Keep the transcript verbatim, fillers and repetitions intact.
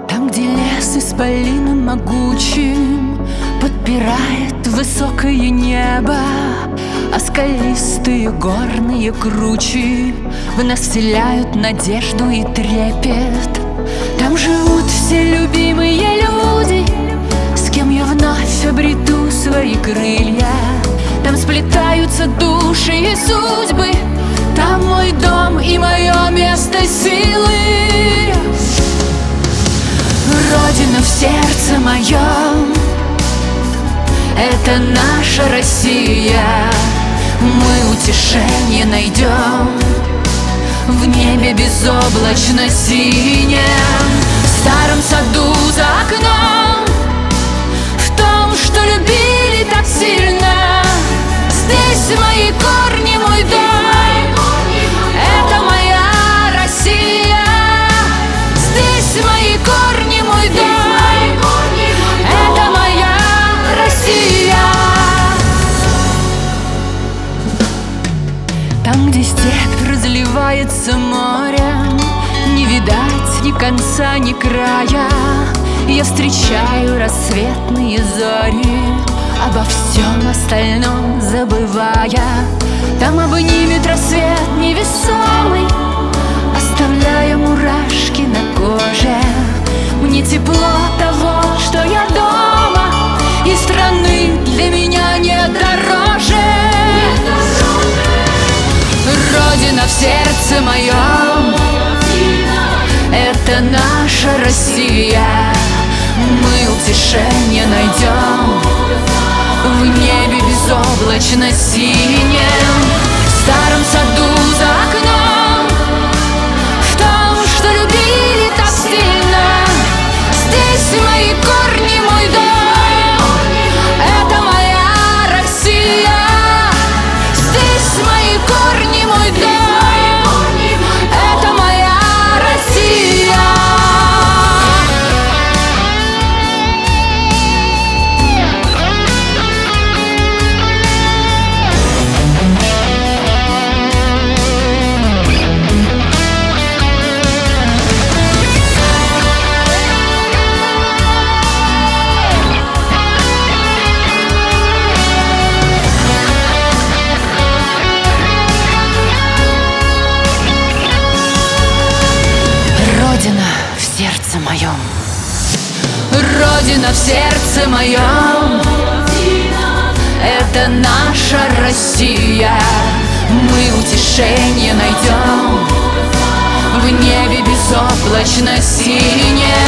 Там, где лес исполином могучим подпирает высокое небо, а скалистые горные кручи в нас вселяют надежду и трепет. Там живут все любимые люди, с кем я вновь обрету свои крылья. Там сплетаются души и судьбы, там мой дом и мое место силы. Родина в сердце моем, это наша Россия. Мы утешение найдем в небе безоблачно синем, в старом саду за окном, в том, что любили так сильно. Здесь мои корни, мой дом, это моя Россия. Здесь мои корни, мой дом, это моя Россия. Там, где степь разливается морем, не видать ни конца, ни края, я встречаю рассветные зори, обо всем остальном забывая. Там обнимет рассвет невесомый, оставляя мурашки на коже. Мне тепло того, что я дома, и страны для меня нет дороже. Родина в сердце моем, это наша Россия. Мы утешение найдем в небе безоблачно синем, в старом саду за окном, в том, что любили так сильно. Здесь мои корни, мой дом, это моя Россия. Здесь мои корни, мой дом, это моя Россия. Родина в сердце моем, Родина в сердце моем, это наша Россия. Мы утешение найдем в небе безоблачно синем,